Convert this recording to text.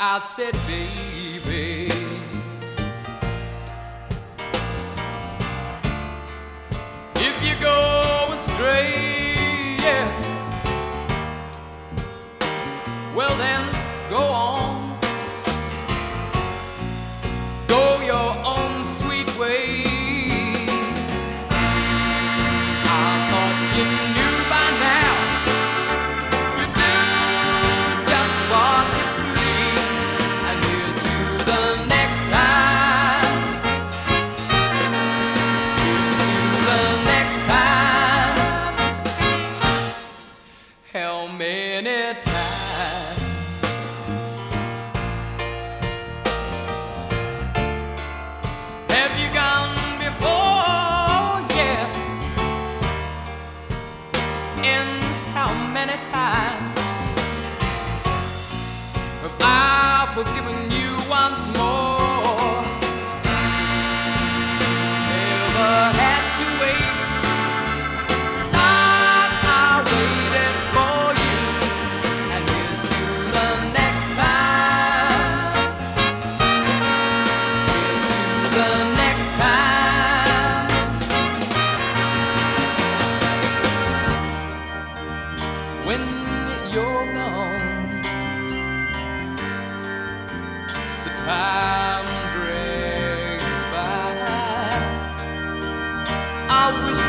I said, baby, if you go astray, yeah, well then go on, go your own sweet way. I thought you knew by now you do just what you please, and here's to the next time. Here's to the next time. How many times have you gone before? Yeah. And how many times have I forgiven you once more? Never had to wait like I waited for you. And here's to the next time. Here's to the next time. When you're gone, the time drags by. I wish